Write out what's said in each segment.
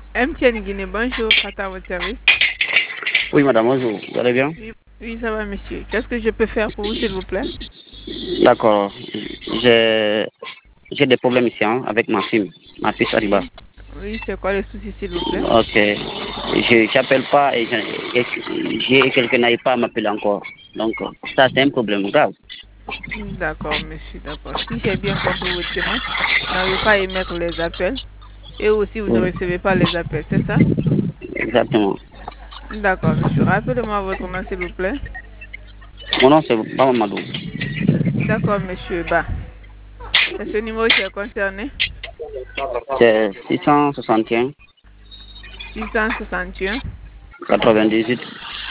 MTN Guinée, bonjour, Fata à votre service. Oui, madame, bonjour. Vous allez bien? Oui, oui, ça va, monsieur. Qu'est-ce que je peux faire pour vous, s'il vous plaît? D'accord. J'ai j'ai des problèmes ici hein, avec ma fille, ma fille Ariba. Oui, oui, c'est quoi le souci, s'il vous plaît? Ok. Je n'appelle pas et j'ai quelqu'un n'arrive pas à m'appeler encore. Donc, ça, c'est un problème grave. D'accord, monsieur, d'accord. Si j'ai bien compris votre demande, vous n'avez pas à émettre les appels et aussi vous ne Oui, recevez pas les appels, c'est ça? exactement. D'accord, monsieur. Rappelez-moi votre nom, s'il vous plaît. Mon nom, c'est Bamamadou. D'accord, monsieur. Bah, c'est ce numéro qui est concerné. C'est 661 661 98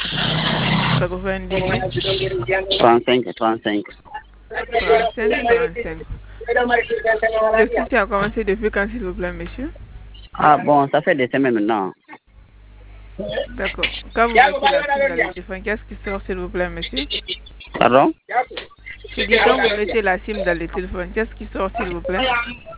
98 35 35. 35 35. Le souci a commencé depuis quand, s'il vous plaît, monsieur? Ah bon, ça fait des semaines maintenant. D'accord. Quand vous mettez la SIM dans le téléphone, qu'est-ce qui sort, s'il vous plaît, monsieur? Pardon? Je dis, quand vous mettez la SIM dans le téléphone, qu'est-ce qui sort, s'il vous plaît?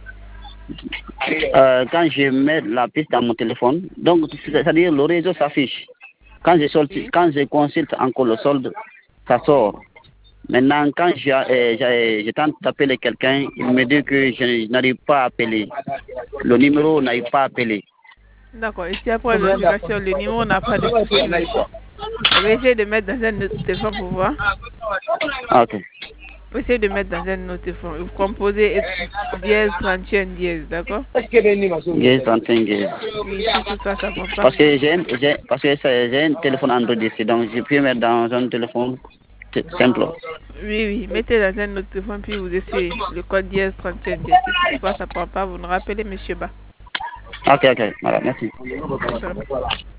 Quand je mets la piste dans mon téléphone, donc c'est-à-dire le réseau s'affiche. Oui. Quand je consulte encore le solde, ça sort. Maintenant, quand je tente d'appeler quelqu'un, il me dit que je n'arrive pas à appeler. Le numéro n'arrive pas à appeler. D'accord. Ici, après vérification, le numéro n'a pas de souci, monsieur. On va essayer de mettre dans un autre téléphone pour voir. Ok. Vous essayez de mettre dans un autre téléphone. Vous composez dièse 31 dièse, d'accord? 10, 35, 10. Oui, si toutefois ça ne prend pas. Parce que j'ai un téléphone Android ici, donc je peux mettre dans un téléphone simple. Oui, oui. Mettez dans un autre téléphone, puis vous essayez le code dièse 31 dièse. Si toutefois ça ne prend pas, vous nous rappelez, monsieur Ba. Ok, ok. Voilà, merci. D'accord.